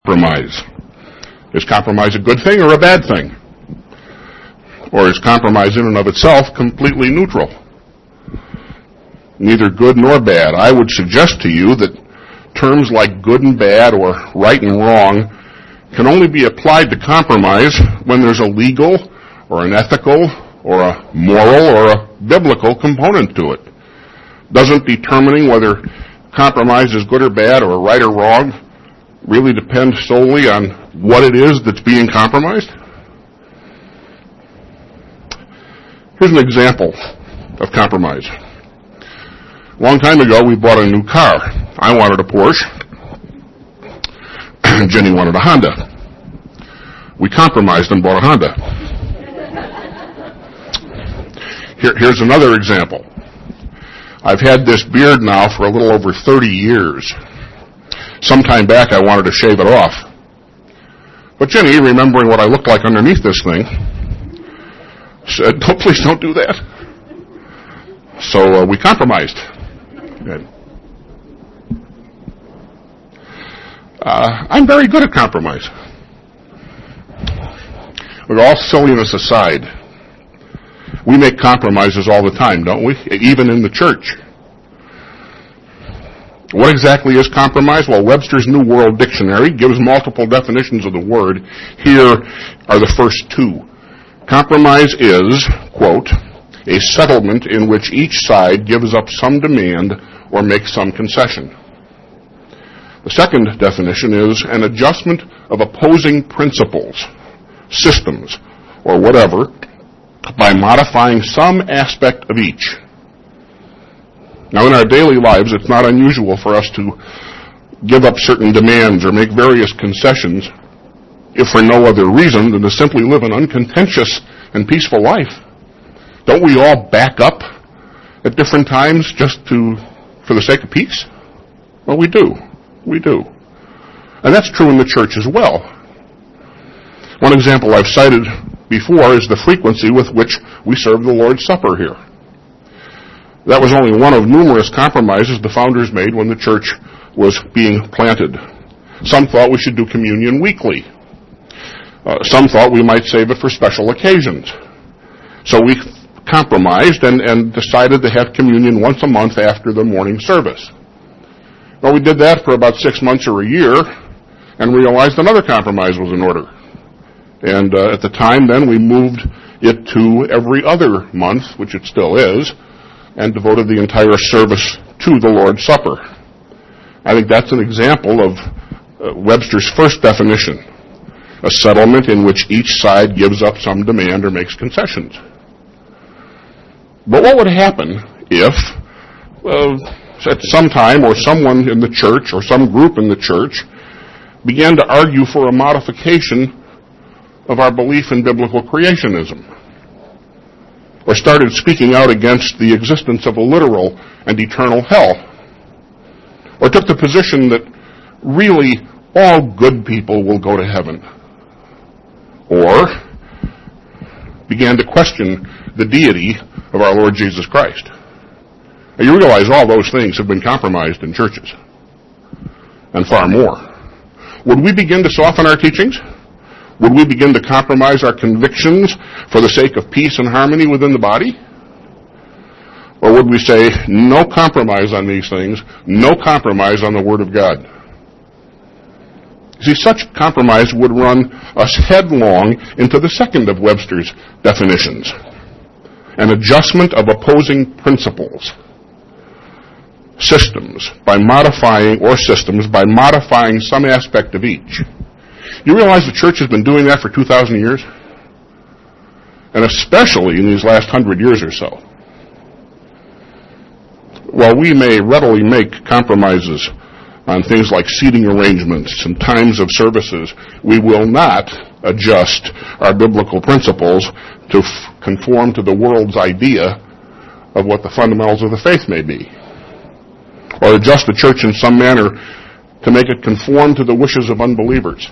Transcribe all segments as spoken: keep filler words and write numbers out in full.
compromise. Is compromise a good thing or a bad thing? Or is compromise in and of itself completely neutral? Neither good nor bad. I would suggest to you that terms like good and bad or right and wrong can only be applied to compromise when there's a legal or an ethical or a moral or a biblical component to it. Doesn't determining whether compromise is good or bad or right or wrong really depend solely on what it is that's being compromised? Here's an example of compromise. A long time ago, we bought a new car. I wanted a Porsche. Jenny wanted a Honda. We compromised and bought a Honda. Here, here's another example. I've had this beard now for a little over thirty years. Some time back, I wanted to shave it off. But Jenny, remembering what I looked like underneath this thing, said, "No, please don't do that." So uh, we compromised. Good. Uh, I'm very good at compromise. But all silliness aside, we make compromises all the time, don't we? Even in the church. What exactly is compromise? Well, Webster's New World Dictionary gives multiple definitions of the word. Here are the first two. Compromise is, quote, a settlement in which each side gives up some demand or makes some concession. The second definition is an adjustment of opposing principles, systems, or whatever, by modifying some aspect of each. Now, in our daily lives, it's not unusual for us to give up certain demands or make various concessions, if for no other reason than to simply live an uncontentious and peaceful life. Don't we all back up at different times just to, for the sake of peace? Well, we do. We do. And that's true in the church as well. One example I've cited before is the frequency with which we serve the Lord's Supper here. That was only one of numerous compromises the founders made when the church was being planted. Some thought we should do communion weekly. Uh, some thought we might save it for special occasions. So we compromised and, and decided to have communion once a month after the morning service. Well, we did that for about six months or a year and realized another compromise was in order. And uh, at the time then we moved it to every other month, which it still is, and devoted the entire service to the Lord's Supper. I think that's an example of uh, Webster's first definition, a settlement in which each side gives up some demand or makes concessions. But what would happen if, uh, at some time, or someone in the church, or some group in the church, began to argue for a modification of our belief in biblical creationism, or started speaking out against the existence of a literal and eternal hell, or took the position that really all good people will go to heaven, or began to question the deity of our Lord Jesus Christ? Now, you realize all those things have been compromised in churches, and far more. Would we begin to soften our teachings? Would we begin to compromise our convictions for the sake of peace and harmony within the body? Or would we say, no compromise on these things, no compromise on the Word of God? See, such compromise would run us headlong into the second of Webster's definitions, an adjustment of opposing principles, systems, by modifying, or systems, by modifying some aspect of each. You realize the church has been doing that for two thousand years? And especially in these last hundred years or so. While we may readily make compromises on things like seating arrangements and times of services, we will not adjust our biblical principles to f- conform to the world's idea of what the fundamentals of the faith may be, or adjust the church in some manner to make it conform to the wishes of unbelievers.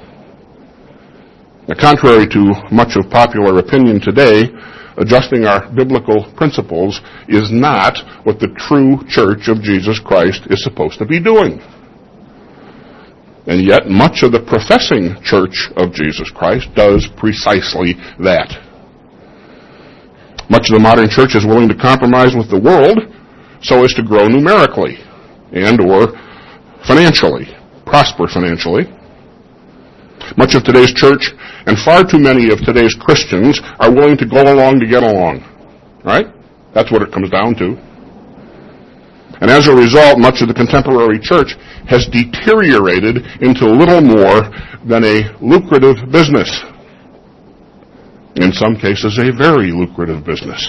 Now, contrary to much of popular opinion today, adjusting our biblical principles is not what the true church of Jesus Christ is supposed to be doing. And yet, much of the professing church of Jesus Christ does precisely that. Much of the modern church is willing to compromise with the world so as to grow numerically and or financially, prosper financially. Much of today's church and far too many of today's Christians are willing to go along to get along. Right? That's what it comes down to. And as a result, much of the contemporary church has deteriorated into little more than a lucrative business. In some cases, a very lucrative business.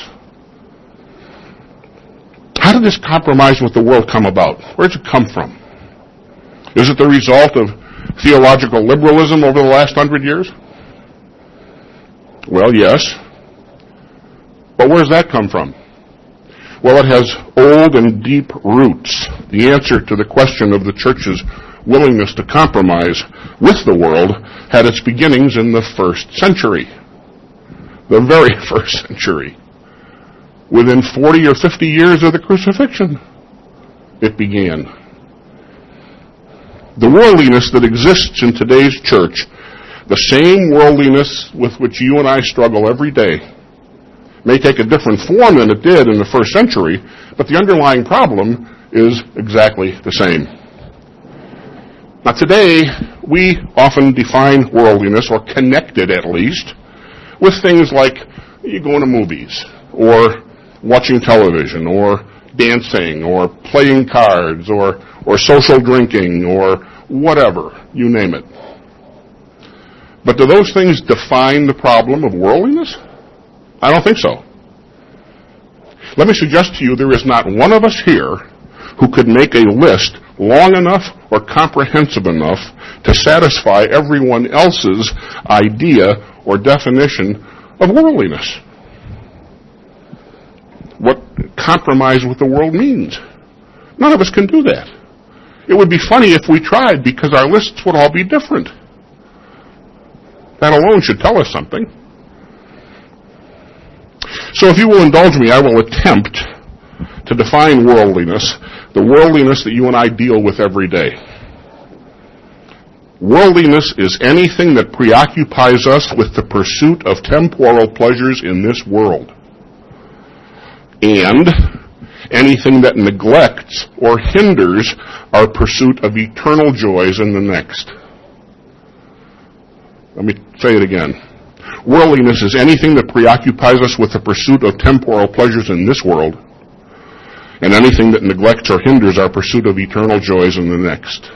How did this compromise with the world come about? Where did it come from? Is it the result of theological liberalism over the last hundred years? Well, yes. But where does that come from? Well, it has old and deep roots. The answer to the question of the church's willingness to compromise with the world had its beginnings in the first century. The very first century. Within forty or fifty years of the crucifixion, it began. The worldliness that exists in today's church, the same worldliness with which you and I struggle every day, may take a different form than it did in the first century, but the underlying problem is exactly the same. Now today, we often define worldliness, or connect it at least, with things like you go to movies, or watching television, or dancing, or playing cards, or, or social drinking, or whatever, you name it. But do those things define the problem of worldliness? I don't think so. Let me suggest to you there is not one of us here who could make a list long enough or comprehensive enough to satisfy everyone else's idea or definition of worldliness. What compromise with the world means. None of us can do that. It would be funny if we tried, because our lists would all be different. That alone should tell us something. So if you will indulge me, I will attempt to define worldliness, the worldliness that you and I deal with every day. Worldliness is anything that preoccupies us with the pursuit of temporal pleasures in this world, and anything that neglects or hinders our pursuit of eternal joys in the next. Let me say it again. Worldliness is anything that preoccupies us with the pursuit of temporal pleasures in this world, and anything that neglects or hinders our pursuit of eternal joys in the next.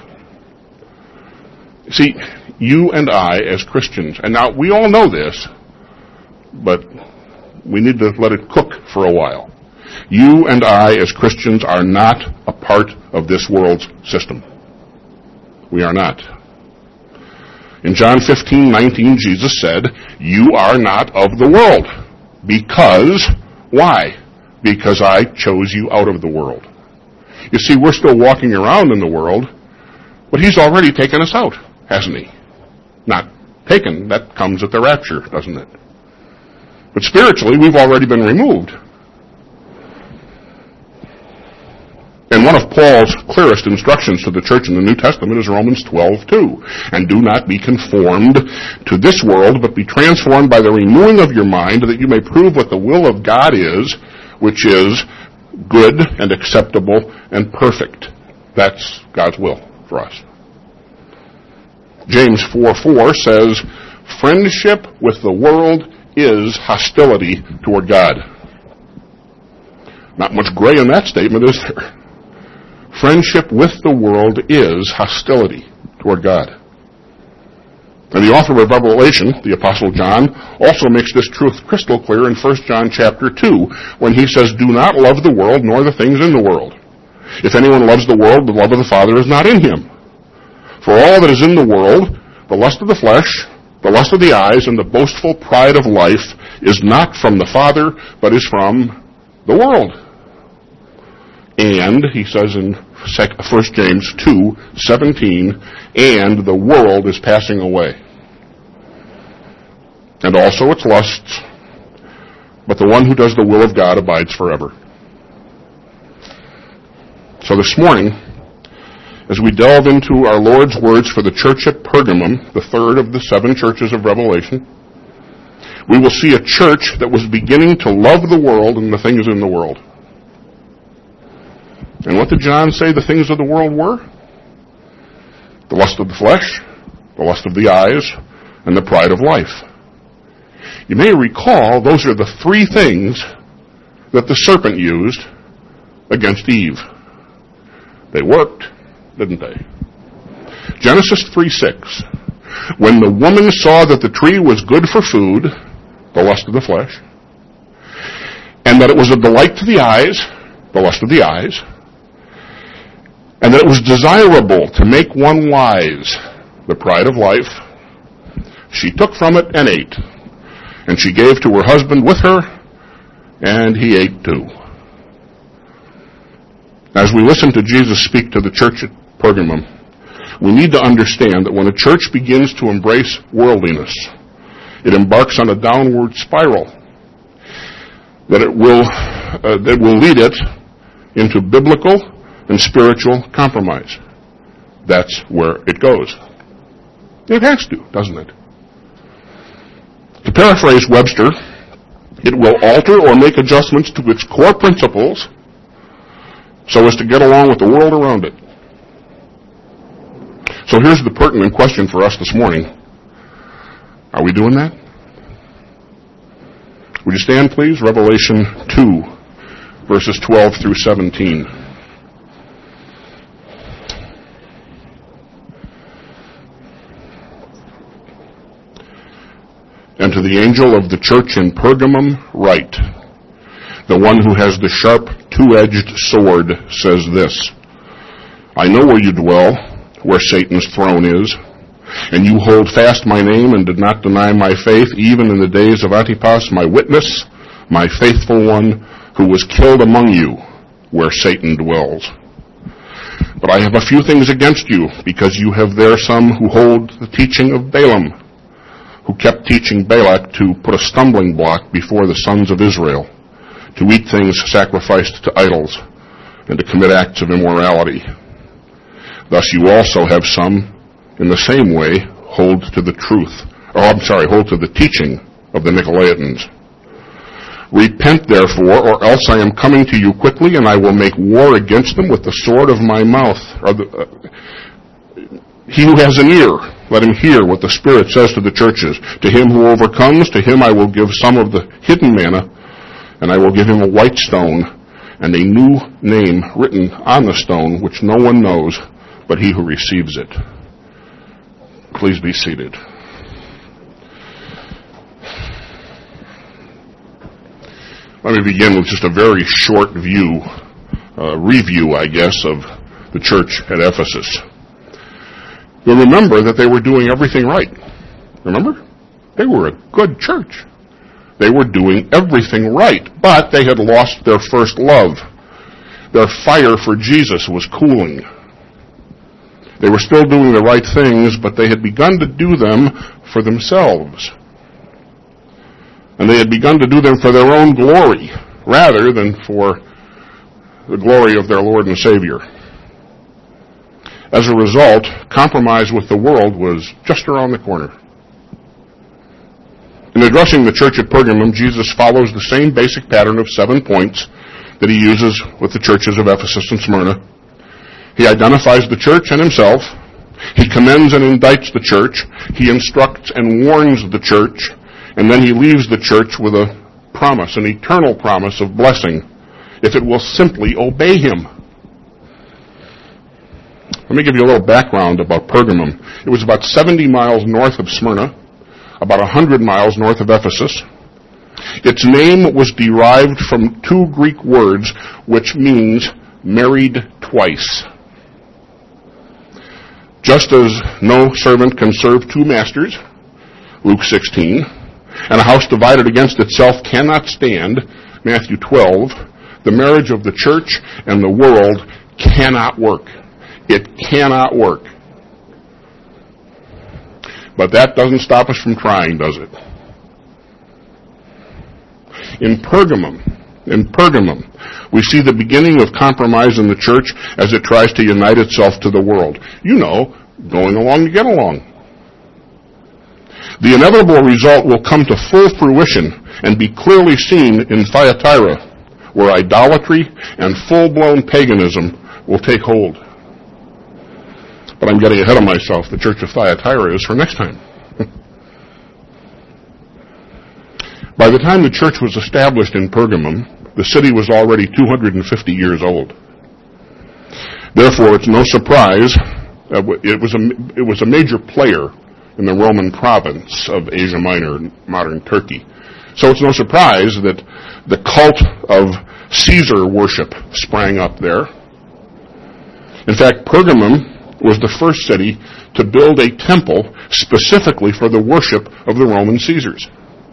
See, you and I as Christians, and now we all know this, but we need to let it cook for a while. You and I as Christians are not a part of this world's system. We are not. In John fifteen nineteen, Jesus said, "You are not of the world." Because, why? Because I chose you out of the world. You see, we're still walking around in the world, but He's already taken us out, hasn't He? Not taken, that comes at the rapture, doesn't it? But spiritually, we've already been removed. And one of Paul's clearest instructions to the church in the New Testament is Romans twelve two. "And do not be conformed to this world, but be transformed by the renewing of your mind, that you may prove what the will of God is, which is good and acceptable and perfect." That's God's will for us. James four four says, "Friendship with the world is hostility toward God." Not much gray in that statement, is there? Friendship with the world is hostility toward God. And the author of Revelation, the Apostle John, also makes this truth crystal clear in First John chapter two, when he says, "Do not love the world, nor the things in the world. If anyone loves the world, the love of the Father is not in him. For all that is in the world, the lust of the flesh, the lust of the eyes, and the boastful pride of life, is not from the Father, but is from the world." And, he says in First James two seventeen, "And the world is passing away, and also its lusts, but the one who does the will of God abides forever." So this morning, as we delve into our Lord's words for the church at Pergamum, the third of the seven churches of Revelation, we will see a church that was beginning to love the world and the things in the world. And what did John say the things of the world were? The lust of the flesh, the lust of the eyes, and the pride of life. You may recall those are the three things that the serpent used against Eve. They worked, didn't they? Genesis three six. When the woman saw that the tree was good for food, the lust of the flesh, and that it was a delight to the eyes, the lust of the eyes, and that it was desirable to make one wise, the pride of life, she took from it and ate. And she gave to her husband with her, and he ate too. As we listen to Jesus speak to the church at Pergamum, we need to understand that when a church begins to embrace worldliness, it embarks on a downward spiral that it will uh, that will lead it into biblical and spiritual compromise. That's where it goes. It has to, doesn't it? To paraphrase Webster, it will alter or make adjustments to its core principles so as to get along with the world around it. So here's the pertinent question for us this morning. Are we doing that? Would you stand, please? Revelation two, verses twelve through seventeen. And to the angel of the church in Pergamum write, the one who has the sharp two-edged sword says this, I know where you dwell, where Satan's throne is, and you hold fast my name and did not deny my faith, even in the days of Antipas, my witness, my faithful one, who was killed among you, where Satan dwells. But I have a few things against you, because you have there some who hold the teaching of Balaam, who kept teaching Balak to put a stumbling block before the sons of Israel, to eat things sacrificed to idols, and to commit acts of immorality. Thus you also have some, in the same way, hold to the truth, or I'm sorry, hold to the teaching of the Nicolaitans. Repent therefore, or else I am coming to you quickly, and I will make war against them with the sword of my mouth. Or the, uh, he who has an ear, let him hear what the Spirit says to the churches. To him who overcomes, to him I will give some of the hidden manna, and I will give him a white stone, and a new name written on the stone, which no one knows but he who receives it. Please be seated. Let me begin with just a very short view, uh, review, I guess, of the church at Ephesus. You'll remember that they were doing everything right. Remember? They were a good church. They were doing everything right, but they had lost their first love. Their fire for Jesus was cooling. They were still doing the right things, but they had begun to do them for themselves. And they had begun to do them for their own glory, rather than for the glory of their Lord and Savior. As a result, compromise with the world was just around the corner. In addressing the church at Pergamum, Jesus follows the same basic pattern of seven points that he uses with the churches of Ephesus and Smyrna. He identifies the church and himself. He commends and indicts the church. He instructs and warns the church. And then he leaves the church with a promise, an eternal promise of blessing, if it will simply obey him. Let me give you a little background about Pergamum. It was about seventy miles north of Smyrna, about one hundred miles north of Ephesus. Its name was derived from two Greek words, which means married twice. Just as no servant can serve two masters, Luke sixteen, and a house divided against itself cannot stand, Matthew twelve, the marriage of the church and the world cannot work. It cannot work. But that doesn't stop us from trying, does it? In Pergamum, In Pergamum, we see the beginning of compromise in the church as it tries to unite itself to the world. You know, going along to get along. The inevitable result will come to full fruition and be clearly seen in Thyatira, where idolatry and full-blown paganism will take hold. But I'm getting ahead of myself. The church of Thyatira is for next time. By the time the church was established in Pergamum, the city was already two hundred fifty years old. Therefore, it's no surprise uh, it was a it was a major player in the Roman province of Asia Minor, modern Turkey. So it's no surprise that the cult of Caesar worship sprang up there. In fact, Pergamum was the first city to build a temple specifically for the worship of the Roman Caesars.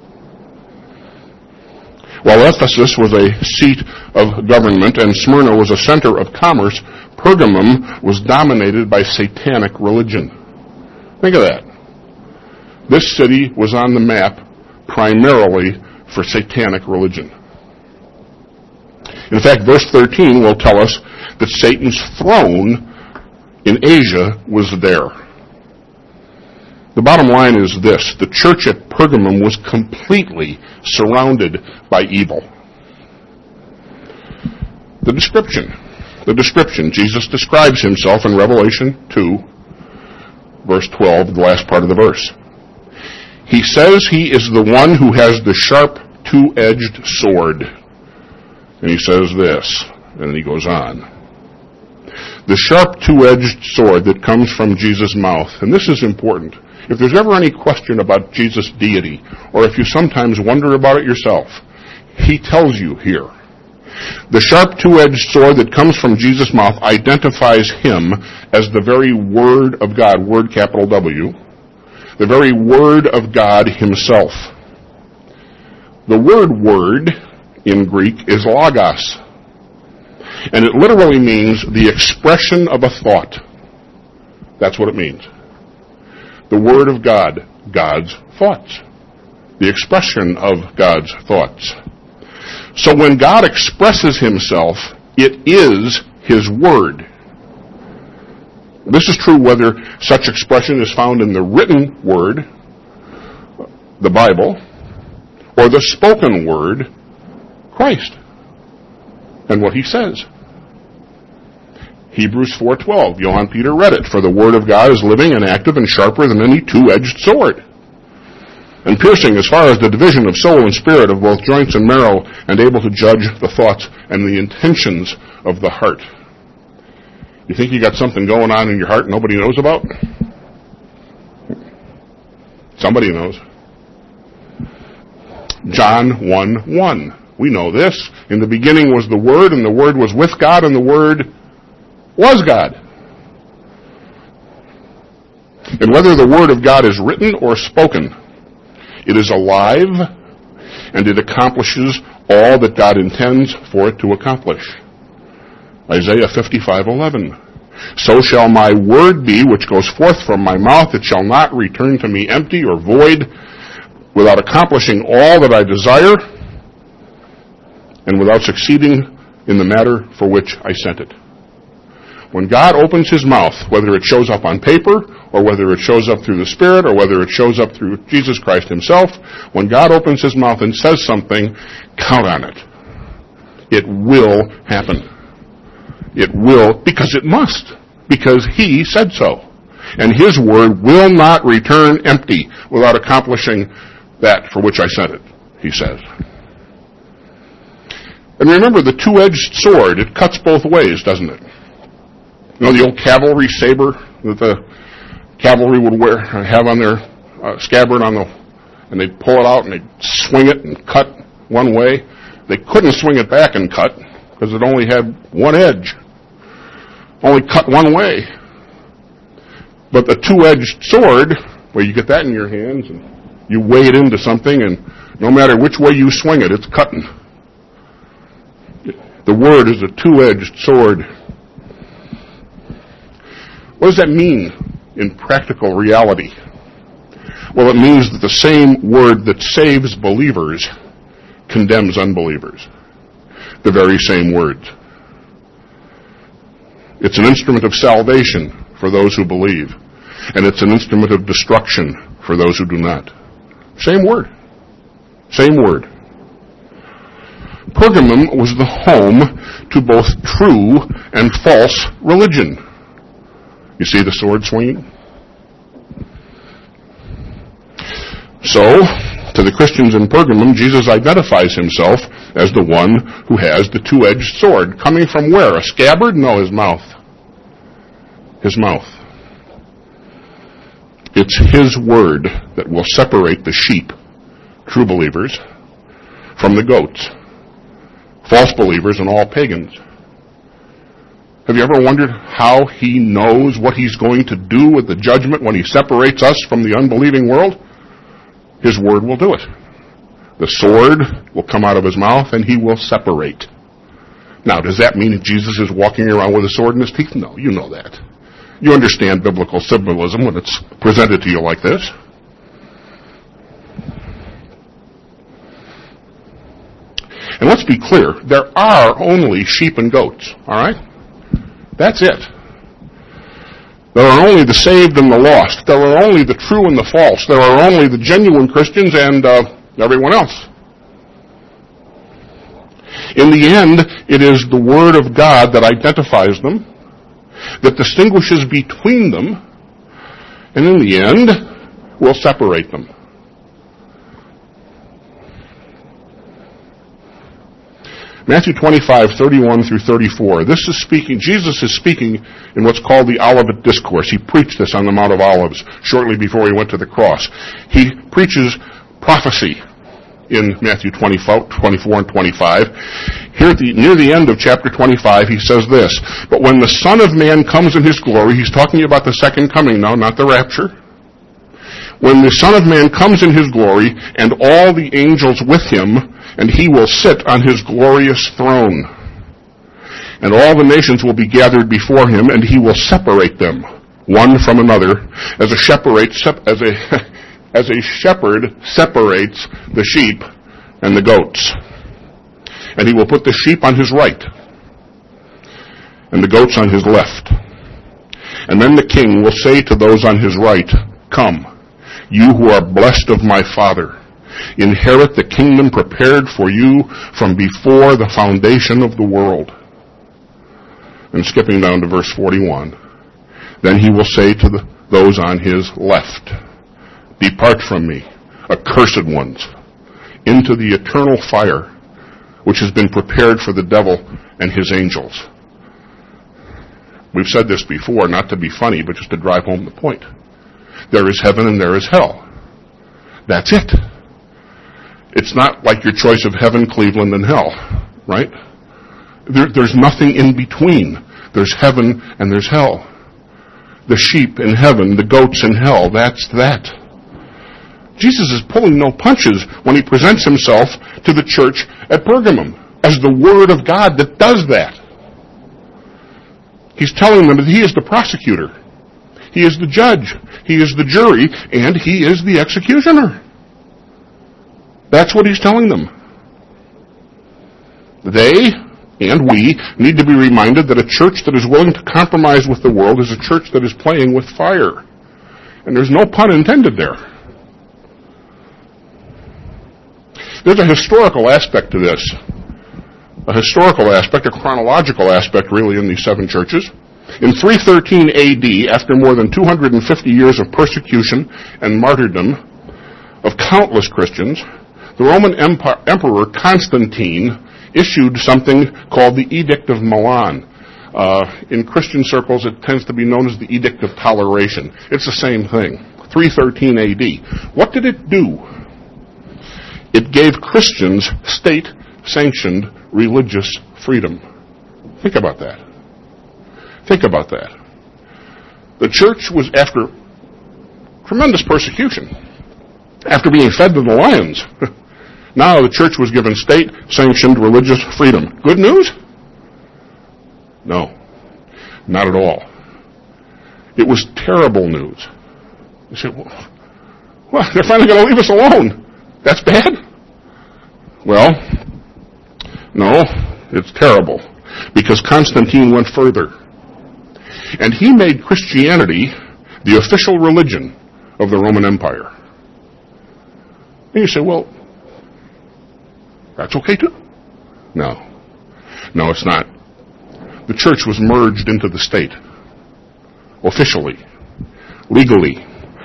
While Ephesus was a seat of government and Smyrna was a center of commerce, Pergamum was dominated by satanic religion. Think of that. This city was on the map primarily for satanic religion. In fact, verse thirteen will tell us that Satan's throne in Asia was there. The bottom line is this: the church at Pergamum was completely surrounded by evil. The description. The description. Jesus describes himself in Revelation two, verse twelve, the last part of the verse. He says he is the one who has the sharp, two-edged sword. And he says this, and then he goes on. The sharp, two-edged sword that comes from Jesus' mouth. And this is important. If there's ever any question about Jesus' deity, or if you sometimes wonder about it yourself, he tells you here. The sharp, two-edged sword that comes from Jesus' mouth identifies him as the very Word of God, Word capital W, the very Word of God himself. The word word in Greek is logos, and it literally means the expression of a thought. That's what it means. The Word of God, God's thoughts. The expression of God's thoughts. So when God expresses himself, it is his Word. This is true whether such expression is found in the written Word, the Bible, or the spoken Word, Christ, and what he says. Hebrews four twelve, Johann Peter read it, for the Word of God is living and active and sharper than any two-edged sword, and piercing as far as the division of soul and spirit, of both joints and marrow, and able to judge the thoughts and the intentions of the heart. You think you got something going on in your heart nobody knows about? Somebody knows. John one one. We know this. In the beginning was the Word, and the Word was with God, and the Word was God. And whether the Word of God is written or spoken, it is alive, and it accomplishes all that God intends for it to accomplish. Isaiah fifty-five eleven. So shall my word be which goes forth from my mouth. It shall not return to me empty or void, without accomplishing all that I desire, and without succeeding in the matter for which I sent it. When God opens his mouth, whether it shows up on paper, or whether it shows up through the Spirit, or whether it shows up through Jesus Christ himself, when God opens his mouth and says something, count on it. It will happen. It will, because it must, because he said so. And his word will not return empty without accomplishing that for which I sent it, he says. And remember, the two-edged sword, it cuts both ways, doesn't it? You know the old cavalry saber that the cavalry would wear, have on their uh, scabbard on the, and they'd pull it out and they'd swing it and cut one way. They couldn't swing it back and cut because it only had one edge, only cut one way. But the two-edged sword, well, you get that in your hands and you weigh it into something, and no matter which way you swing it, it's cutting. The word is a two-edged sword. What does that mean in practical reality? Well, it means that the same word that saves believers condemns unbelievers. the very same words. It's an instrument of salvation for those who believe, and it's an instrument of destruction for those who do not. Same word. Same word. Pergamum was the home to both true and false religion. You see the sword swinging? So, to the Christians in Pergamum, Jesus identifies himself as the one who has the two-edged sword. Coming from where? A scabbard? No, his mouth. His mouth. It's his word that will separate the sheep, true believers, from the goats, false believers, and all pagans. Have you ever wondered how he knows what he's going to do with the judgment when he separates us from the unbelieving world? His word will do it. The sword will come out of his mouth and he will separate. Now, does that mean that Jesus is walking around with a sword in his teeth? No, you know that. You understand biblical symbolism when it's presented to you like this. And let's be clear, there are only sheep and goats, all right? That's it. There are only the saved and the lost. There are only the true and the false. There are only the genuine Christians and uh, everyone else. In the end, it is the Word of God that identifies them, that distinguishes between them, and in the end, will separate them. Matthew twenty-five, thirty-one through thirty-four. This is speaking, Jesus is speaking in what's called the Olivet Discourse. He preached this on the Mount of Olives shortly before he went to the cross. He preaches prophecy in Matthew twenty-four, twenty-four and twenty-five. Here at the, near the end of chapter twenty-five, he says this, "But when the Son of Man comes in his glory," he's talking about the second coming now, not the rapture. "When the Son of Man comes in his glory, and all the angels with him, and he will sit on his glorious throne. And all the nations will be gathered before him, and he will separate them, one from another, as a shepherd, as a, as a shepherd separates the sheep and the goats. And he will put the sheep on his right, and the goats on his left. And then the king will say to those on his right, 'Come, you who are blessed of my Father, inherit the kingdom prepared for you from before the foundation of the world.'" And skipping down to verse forty-one, "Then he will say to the, those on his left, 'Depart from me, accursed ones, into the eternal fire, which has been prepared for the devil and his angels.'" We've said this before, not to be funny, but just to drive home the point. There is heaven and there is hell. That's it. It's not like your choice of heaven, Cleveland, and hell, right? There, there's nothing in between. There's heaven and there's hell. The sheep in heaven, the goats in hell, that's that. Jesus is pulling no punches when he presents himself to the church at Pergamum as the Word of God that does that. He's telling them that he is the prosecutor. He is the judge. He is the jury, and he is the executioner. That's what he's telling them. They and we need to be reminded that a church that is willing to compromise with the world is a church that is playing with fire. And there's no pun intended there. There's a historical aspect to this. A historical aspect, a chronological aspect really in these seven churches. In three thirteen A D, after more than two hundred fifty years of persecution and martyrdom of countless Christians, the Roman Emperor Constantine issued something called the Edict of Milan. Uh, in Christian circles, it tends to be known as the Edict of Toleration. It's the same thing. three thirteen A D. What did it do? It gave Christians state-sanctioned religious freedom. Think about that. Think about that. The church was after tremendous persecution, after being fed to the lions. Now the church was given state-sanctioned religious freedom. Good news? No, not at all. It was terrible news. You say, well, well they're finally going to leave us alone. That's bad? Well, no, It's terrible. Because Constantine went further. And he made Christianity the official religion of the Roman Empire. And you say, well, that's okay too? No. No, it's not. The church was merged into the state. Officially. Legally.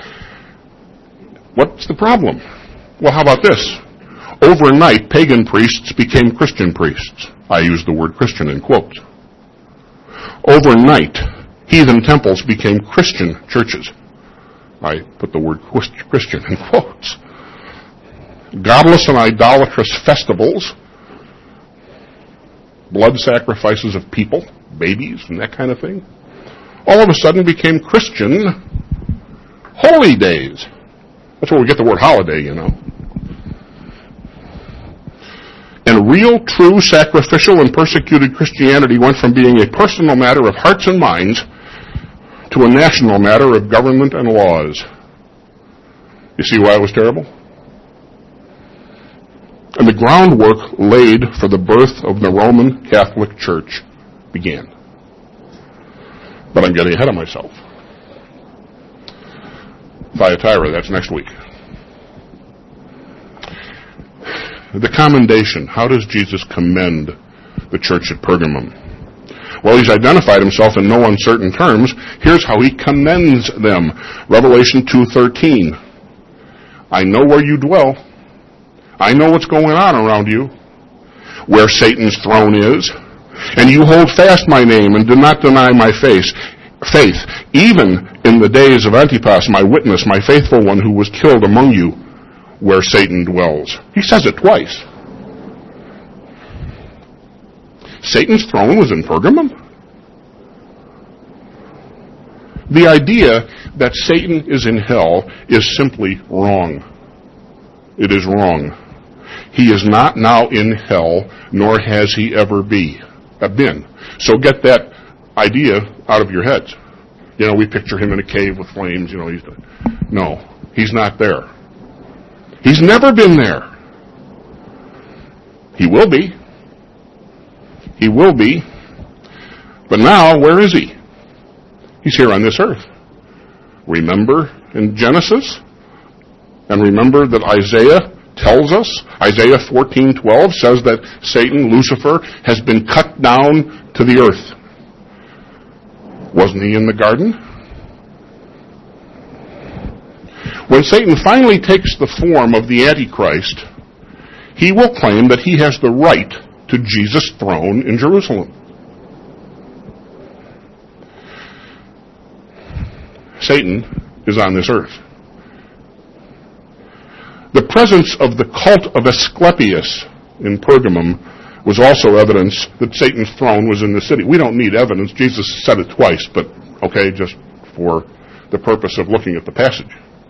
What's the problem? Well, how about this? Overnight, pagan priests became Christian priests. I use the word Christian in quotes. Overnight, heathen temples became Christian churches. I put the word Christian in quotes. Godless and idolatrous festivals, blood sacrifices of people, babies, and that kind of thing, all of a sudden became Christian holy days. That's where we get the word holiday, you know. And real, true, sacrificial, and persecuted Christianity went from being a personal matter of hearts and minds to a national matter of government and laws. You see why it was terrible? And the groundwork laid for the birth of the Roman Catholic Church began. But I'm getting ahead of myself. Thyatira, that's next week. The commendation. How does Jesus commend the church at Pergamum? Well, he's identified himself in no uncertain terms. Here's how he commends them. Revelation two thirteen. I know where you dwell. I know what's going on around you, where Satan's throne is, and you hold fast my name and do not deny my face, faith, even in the days of Antipas, my witness, my faithful one who was killed among you, where Satan dwells. He says it twice. Satan's throne was in Pergamum. The idea that Satan is in hell is simply wrong. It is wrong. He is not now in hell, nor has he ever be, uh, been. So get that idea out of your heads. You know, we picture him in a cave with flames. You know, he's no, he's not there. He's never been there. He will be. He will be. But now, where is he? He's here on this earth. Remember in Genesis? And remember that Isaiah tells us, Isaiah fourteen twelve says that Satan, Lucifer, has been cut down to the earth. Wasn't he in the garden? When Satan finally takes the form of the Antichrist, he will claim that he has the right to Jesus' throne in Jerusalem. Satan is on this earth. The presence of the cult of Asclepius in Pergamum was also evidence that Satan's throne was in the city. We don't need evidence. Jesus said it twice, but okay, just for the purpose of looking at the passage.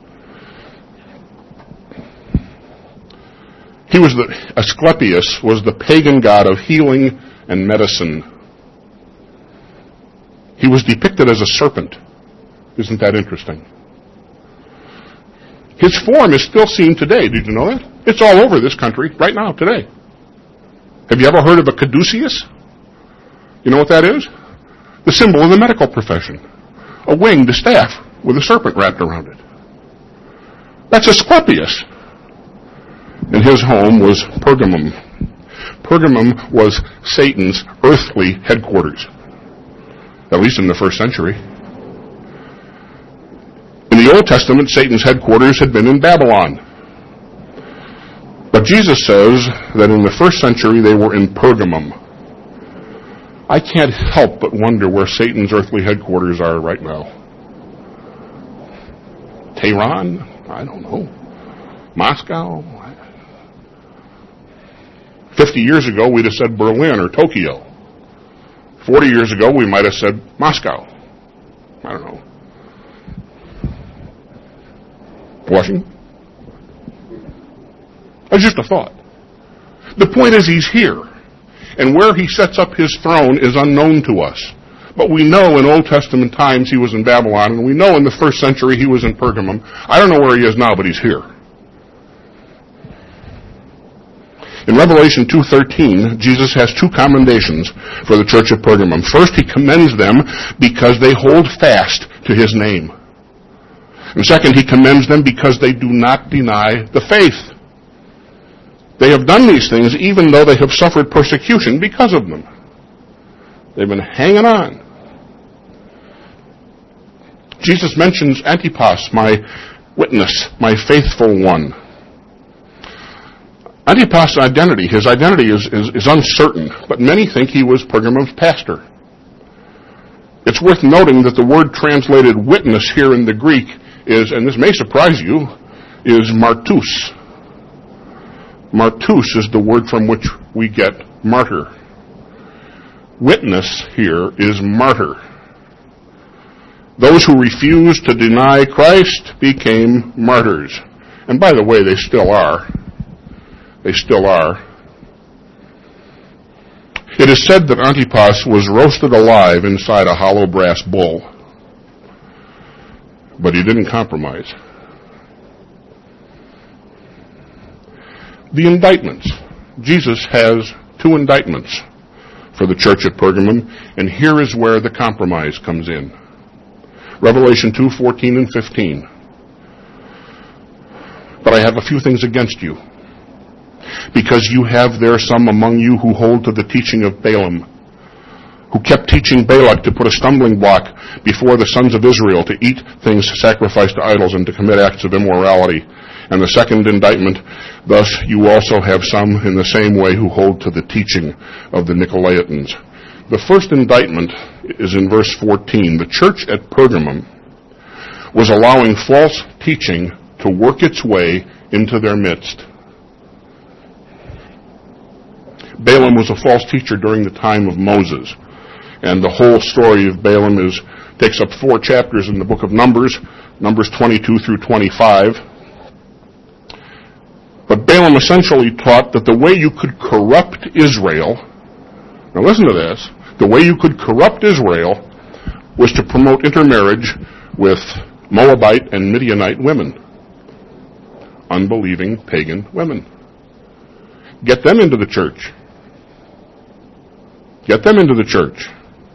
He was the, Asclepius was the pagan god of healing and medicine. He was depicted as a serpent. Isn't that interesting? His form is still seen today. Did you know that? It's all over this country right now, today. Have you ever heard of a caduceus? You know what that is? The symbol of the medical profession. A winged staff with a serpent wrapped around it. That's Asclepius. And his home was Pergamum. Pergamum was Satan's earthly headquarters. At least in the first century. In the Old Testament, Satan's headquarters had been in Babylon. But Jesus says that in the first century they were in Pergamum. I can't help but wonder where Satan's earthly headquarters are right now. Tehran? I don't know. Moscow? Fifty years ago we'd have said Berlin or Tokyo. Forty years ago we might have said Moscow. I don't know. Washington? That's just a thought. The point is he's here. And where he sets up his throne is unknown to us. But we know in Old Testament times he was in Babylon, and we know in the first century he was in Pergamum. I don't know where he is now, but he's here. In Revelation two thirteen, Jesus has two commendations for the church at Pergamum. First, he commends them because they hold fast to his name. And second, he commends them because they do not deny the faith. They have done these things even though they have suffered persecution because of them. They've been hanging on. Jesus mentions Antipas, my witness, my faithful one. Antipas' identity, his identity is, is, is uncertain, but many think he was Pergamum's pastor. It's worth noting that the word translated witness here in the Greek is, and this may surprise you, is martus. Martus is the word from which we get martyr. Witness here is martyr. Those who refused to deny Christ became martyrs. And by the way, they still are. They still are. It is said that Antipas was roasted alive inside a hollow brass bull. But he didn't compromise. The indictments. Jesus has two indictments for the church at Pergamum, and here is where the compromise comes in. Revelation two fourteen and fifteen. But I have a few things against you, because you have there some among you who hold to the teaching of Balaam, who kept teaching Balak to put a stumbling block before the sons of Israel, to eat things sacrificed to idols and to commit acts of immorality. And the second indictment, thus you also have some in the same way who hold to the teaching of the Nicolaitans. The first indictment is in verse fourteen. The church at Pergamum was allowing false teaching to work its way into their midst. Balaam was a false teacher during the time of Moses. And the whole story of Balaam is takes up four chapters in the book of Numbers, Numbers twenty-two through twenty-five. But Balaam essentially taught that the way you could corrupt Israel, now listen to this, the way you could corrupt Israel was to promote intermarriage with Moabite and Midianite women. Unbelieving pagan women. Get them into the church. Get them into the church.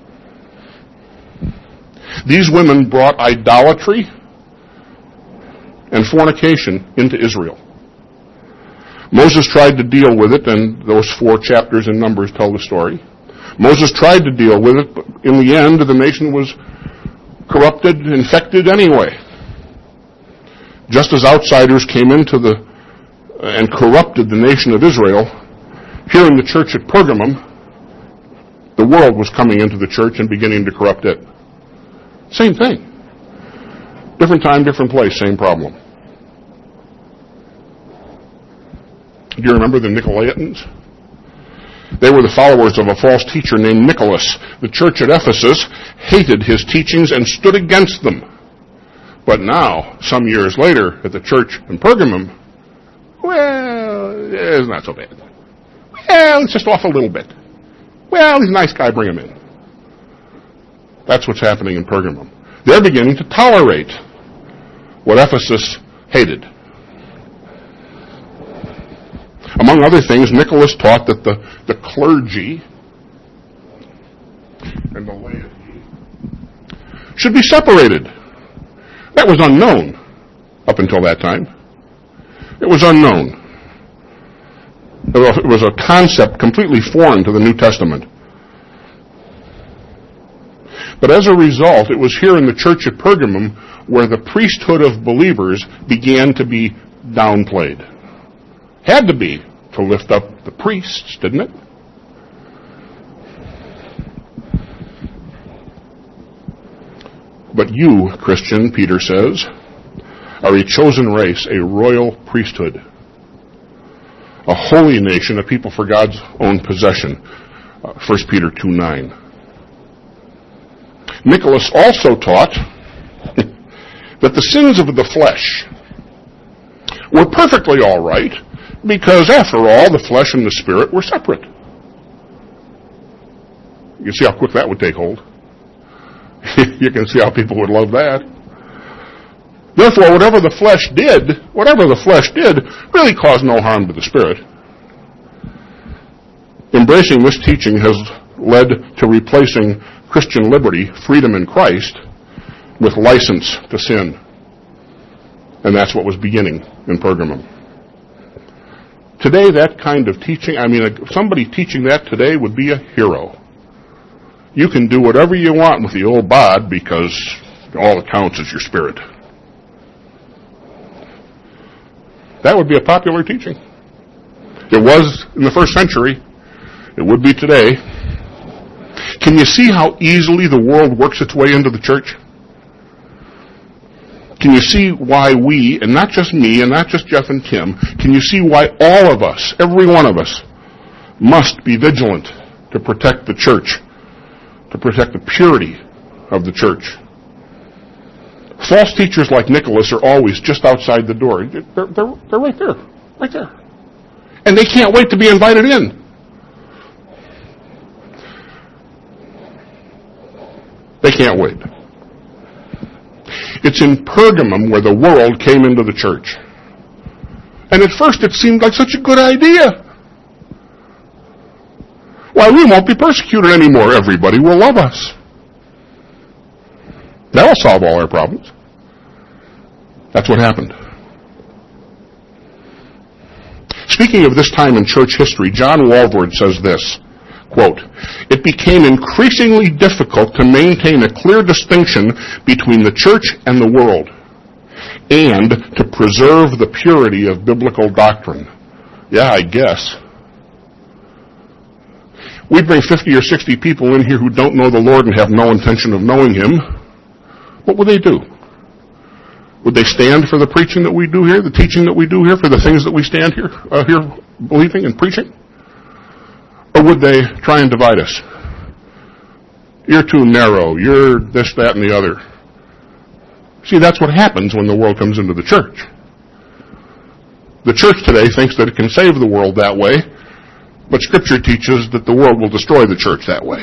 These women brought idolatry and fornication into Israel. Moses tried to deal with it, and those four chapters in Numbers tell the story. Moses tried to deal with it, but in the end, the nation was corrupted, infected anyway. Just as outsiders came into the and corrupted the nation of Israel, here in the church at Pergamum, the world was coming into the church and beginning to corrupt it. Same thing. Different time, different place, same problem. Do you remember the Nicolaitans? They were the followers of a false teacher named Nicholas. The church at Ephesus hated his teachings and stood against them. But now, some years later, at the church in Pergamum, well, it's not so bad. Well, it's just off a little bit. Well, he's a nice guy, bring him in. That's what's happening in Pergamum. They're beginning to tolerate what Ephesus hated. Among other things, Nicholas taught that the, the clergy and the laity should be separated. That was unknown up until that time. It was unknown. It was a concept completely foreign to the New Testament. But as a result, it was here in the church at Pergamum where the priesthood of believers began to be downplayed. Had to be to lift up the priests, didn't it? But you, Christian, Peter says, are a chosen race, a royal priesthood, a holy nation, a people for God's own possession. Uh, First Peter two nine. Nicholas also taught that the sins of the flesh were perfectly all right, because after all, the flesh and the spirit were separate. You can see how quick that would take hold. You can see how people would love that. Therefore, whatever the flesh did, whatever the flesh did, really caused no harm to the spirit. Embracing this teaching has led to replacing Christian liberty, freedom in Christ, with license to sin. And that's what was beginning in Pergamum. Today, that kind of teaching, I mean, somebody teaching that today would be a hero. You can do whatever you want with the old bod because all that counts is your spirit. That would be a popular teaching. It was in the first century. It would be today. Can you see how easily the world works its way into the church? Can you see why we, and not just me, and not just Jeff and Tim, can you see why all of us, every one of us, must be vigilant to protect the church, to protect the purity of the church? False teachers like Nicholas are always just outside the door. They're, they're, they're right there, right there. And they can't wait to be invited in. They can't wait. It's in Pergamum where the world came into the church. And at first it seemed like such a good idea. Why, we won't be persecuted anymore. Everybody will love us. That'll solve all our problems. That's what happened. Speaking of this time in church history, John Walvoord says this, quote, "It became increasingly difficult to maintain a clear distinction between the church and the world, and to preserve the purity of biblical doctrine." Yeah, I guess. We bring fifty or sixty people in here who don't know the Lord and have no intention of knowing Him. What would they do? Would they stand for the preaching that we do here, the teaching that we do here, for the things that we stand here, uh, here believing and preaching? Or would they try and divide us? You're too narrow. You're this, that, and the other. See, that's what happens when the world comes into the church. The church today thinks that it can save the world that way, but Scripture teaches that the world will destroy the church that way.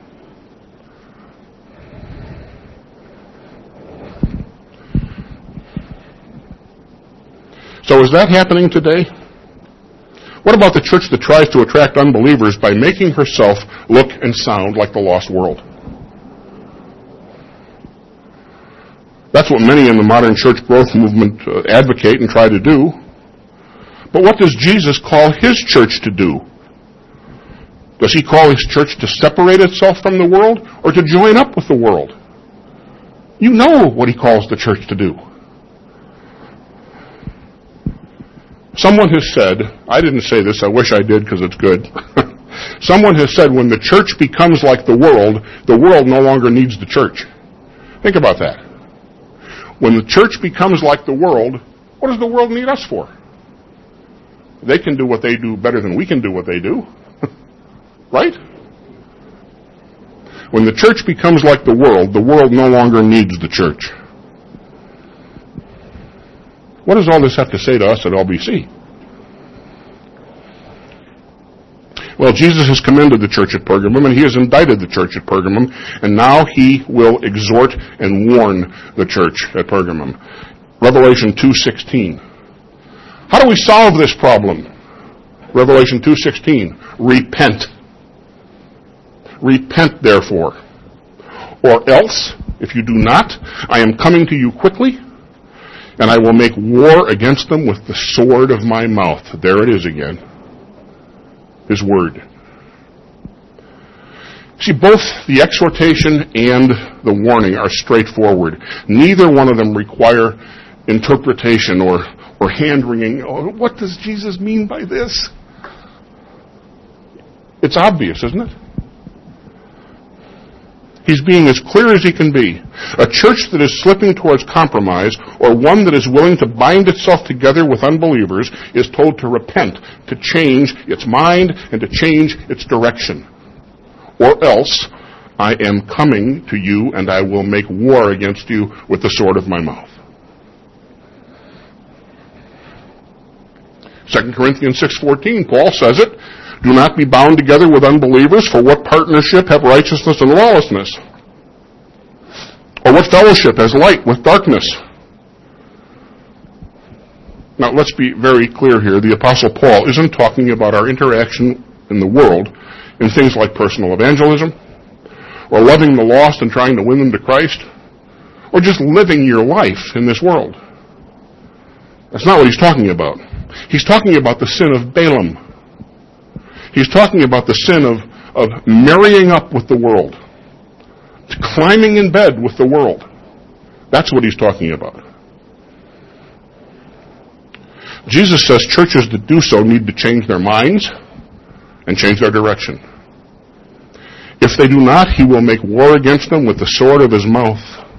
So is that happening today? What about the church that tries to attract unbelievers by making herself look and sound like the lost world? That's what many in the modern church growth movement uh, advocate and try to do. But what does Jesus call His church to do? Does He call His church to separate itself from the world or to join up with the world? You know what He calls the church to do. Someone has said, I didn't say this, I wish I did because it's good. Someone has said when the church becomes like the world, the world no longer needs the church. Think about that. When the church becomes like the world, what does the world need us for? They can do what they do better than we can do what they do. Right? When the church becomes like the world, the world no longer needs the church. What does all this have to say to us at L B C? Well, Jesus has commended the church at Pergamum, and He has indicted the church at Pergamum, and now He will exhort and warn the church at Pergamum. Revelation two sixteen. How do we solve this problem? Revelation two sixteen. Repent. Repent, therefore. Or else, if you do not, I am coming to you quickly, and I will make war against them with the sword of my mouth. There it is again. His word. See, both the exhortation and the warning are straightforward. Neither one of them require interpretation or, or hand-wringing. Oh, what does Jesus mean by this? It's obvious, isn't it? He's being as clear as he can be. A church that is slipping towards compromise, or one that is willing to bind itself together with unbelievers, is told to repent, to change its mind, and to change its direction. Or else, I am coming to you, and I will make war against you with the sword of my mouth. Second Corinthians six fourteen, Paul says it, "Do not be bound together with unbelievers, for what partnership have righteousness and lawlessness? Or what fellowship has light with darkness?" Now, let's be very clear here. The Apostle Paul isn't talking about our interaction in the world in things like personal evangelism, or loving the lost and trying to win them to Christ, or just living your life in this world. That's not what he's talking about. He's talking about the sin of Balaam. He's talking about the sin of, of marrying up with the world, climbing in bed with the world. That's what he's talking about. Jesus says churches that do so need to change their minds and change their direction. If they do not, he will make war against them with the sword of his mouth.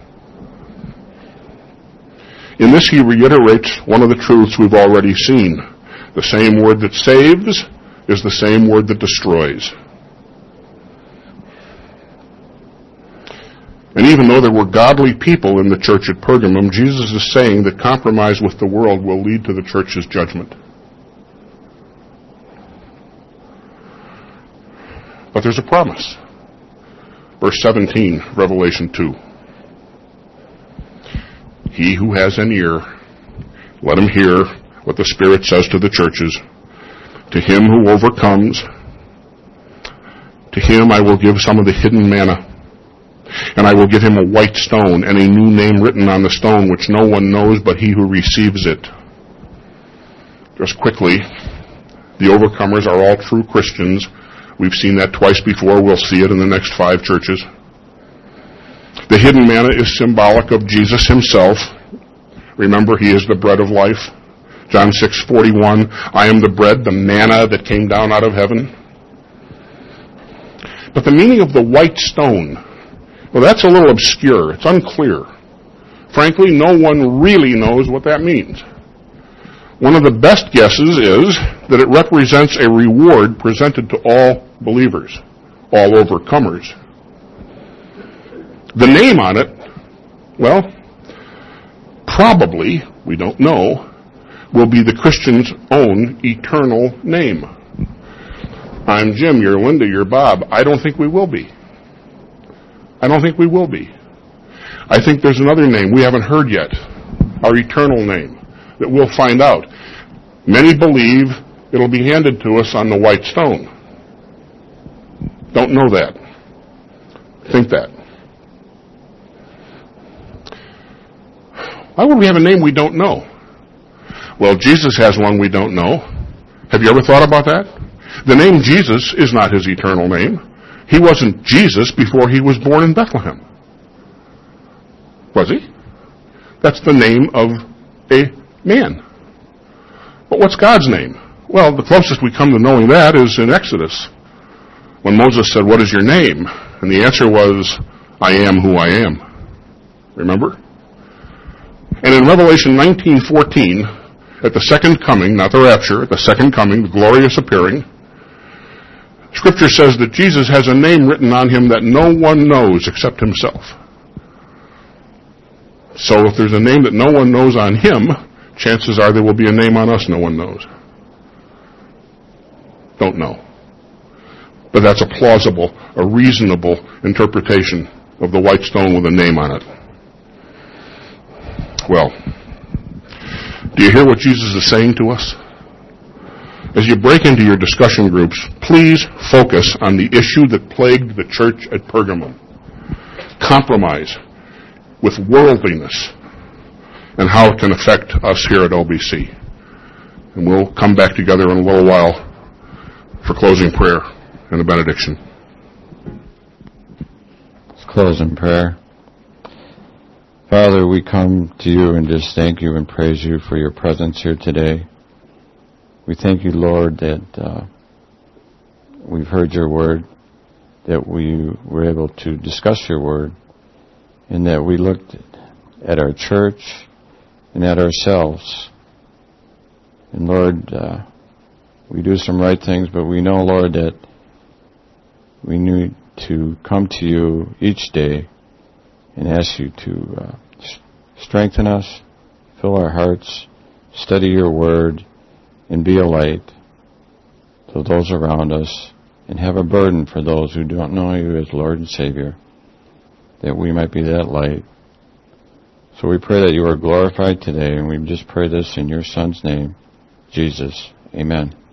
In this he reiterates one of the truths we've already seen. The same word that saves is the same word that destroys. And even though there were godly people in the church at Pergamum, Jesus is saying that compromise with the world will lead to the church's judgment. But there's a promise. Verse seventeen, Revelation two. He who has an ear, let him hear what the Spirit says to the churches. To him who overcomes, to him I will give some of the hidden manna. And I will give him a white stone and a new name written on the stone which no one knows but he who receives it. Just quickly, the overcomers are all true Christians. We've seen that twice before. We'll see it in the next five churches. The hidden manna is symbolic of Jesus himself. Remember, he is the bread of life. John six forty-one, I am the bread, the manna that came down out of heaven. But the meaning of the white stone, well, that's a little obscure. It's unclear. Frankly, no one really knows what that means. One of the best guesses is that it represents a reward presented to all believers, all overcomers. The name on it, well, probably, we don't know, will be the Christian's own eternal name. I'm Jim, you're Linda, you're Bob. I don't think we will be. I don't think we will be. I think there's another name we haven't heard yet, our eternal name, that we'll find out. Many believe it'll be handed to us on the white stone. Don't know that. Think that. Why would we have a name we don't know? Well, Jesus has one we don't know. Have you ever thought about that? The name Jesus is not his eternal name. He wasn't Jesus before he was born in Bethlehem. Was he? That's the name of a man. But what's God's name? Well, the closest we come to knowing that is in Exodus, when Moses said, what is your name? And the answer was, I am who I am. Remember? And in Revelation nineteen fourteen, at the second coming, not the rapture, at the second coming, the glorious appearing, Scripture says that Jesus has a name written on him that no one knows except himself. So if there's a name that no one knows on him, chances are there will be a name on us no one knows. Don't know. But that's a plausible, a reasonable interpretation of the white stone with a name on it. Well, do you hear what Jesus is saying to us? As you break into your discussion groups, please focus on the issue that plagued the church at Pergamum. Compromise with worldliness and how it can affect us here at O B C. And we'll come back together in a little while for closing prayer and a benediction. Let's close in prayer. Father, we come to you and just thank you and praise you for your presence here today. We thank you, Lord, that uh, we've heard your word, that we were able to discuss your word, and that we looked at our church and at ourselves. And Lord, uh, we do some right things, but we know, Lord, that we need to come to you each day and ask you to uh, strengthen us, fill our hearts, study your word, and be a light to those around us, and have a burden for those who don't know you as Lord and Savior, that we might be that light. So we pray that you are glorified today, and we just pray this in your Son's name, Jesus. Amen.